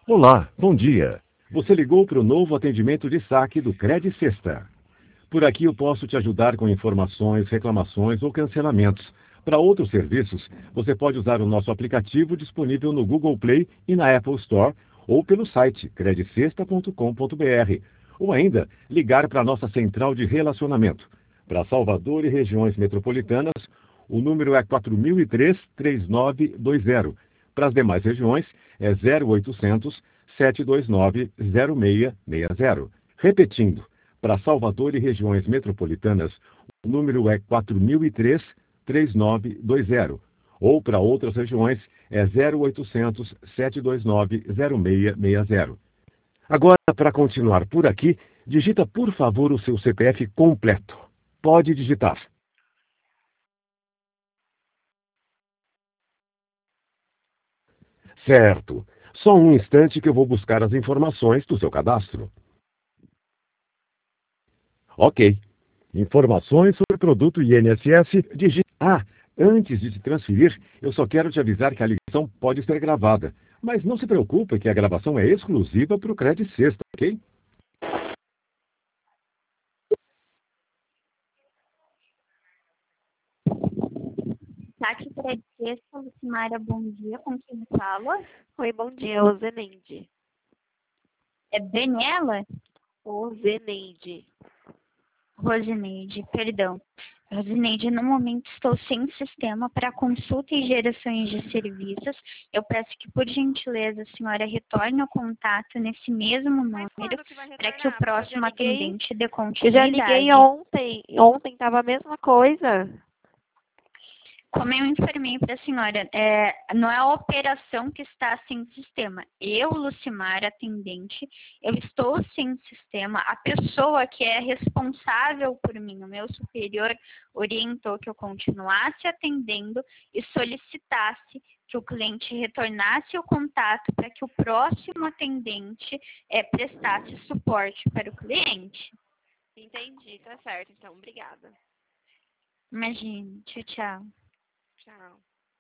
Olá, bom dia. Você ligou para o novo atendimento de saque do Cred Sexta. Por aqui eu posso te ajudar com informações, reclamações ou cancelamentos. Para outros serviços, você pode usar o nosso aplicativo disponível no Google Play e na Apple Store ou pelo site credcesta.com.br ou ainda ligar para a nossa central de relacionamento. Para Salvador e regiões metropolitanas, o número é 4003-3920. Para as demais regiões, é 0800 729 0660. Repetindo, para Salvador e regiões metropolitanas, o número é 4003-3920. Ou para outras regiões, é 0800 729 0660. Agora, para continuar por aqui, digita por favor o seu CPF completo. Pode digitar. Certo. Só um instante que eu vou buscar as informações do seu cadastro. Ok. Informações sobre o produto INSS digita. Ah, antes de te transferir, eu só quero te avisar que a ligação pode ser gravada. Mas não se preocupe que a gravação é exclusiva para o Credit Sexta, ok? Tati Credesca, Lucimara, bom dia. Com quem fala? Oi, bom dia, Roseneide. É Daniela? Roseneide. Rosineide, perdão. Rosineide, no momento estou sem sistema para consulta e gerações de serviços. Eu peço que, por gentileza, a senhora retorne o contato nesse mesmo número para que o próximo atendente dê Eu continuidade. já liguei ontem. Ontem estava a mesma coisa. Como eu informei para a senhora, não é a operação que está sem sistema. Eu, Lucimar, atendente, eu estou sem sistema. A pessoa que é responsável por mim, o meu superior, orientou que eu continuasse atendendo e solicitasse que o cliente retornasse o contato para que o próximo atendente prestasse suporte para o cliente. Entendi, tá certo. Então, obrigada. Imagine, tchau, tchau. Tchau.